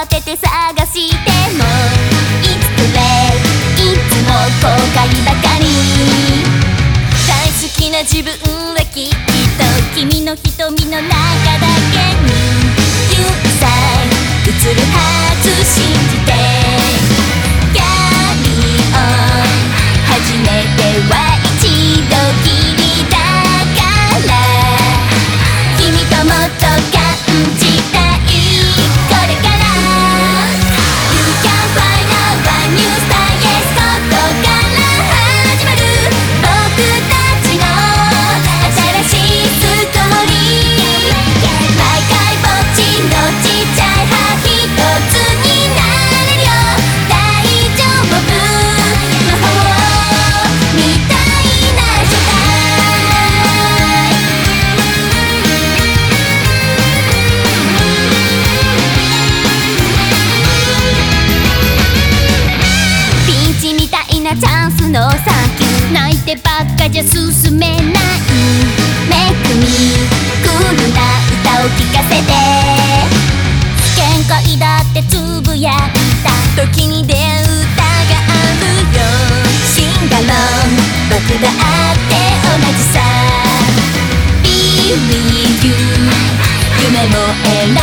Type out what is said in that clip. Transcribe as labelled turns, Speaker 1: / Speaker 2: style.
Speaker 1: てて探してもいつくれいつも後悔ばかり。大好きな自分はきっと君の瞳の中だけにYou say映るはず信じて Carry on 初めては一度きりだから君ともっと感じたいこれから You can find out a new star Yes ここから始まる僕たちの新しいストーリー毎回ぼっちのちっちゃい歯一つになれるよ大丈夫魔法みたいな時代ピンチみたいなチャンスのサンキュー泣いてばっかじゃ進めないめくみクールな歌を聴かせて限界だってつぶやいた時に出会う歌があるよシンガロン僕だって同じさ Be with you 夢も選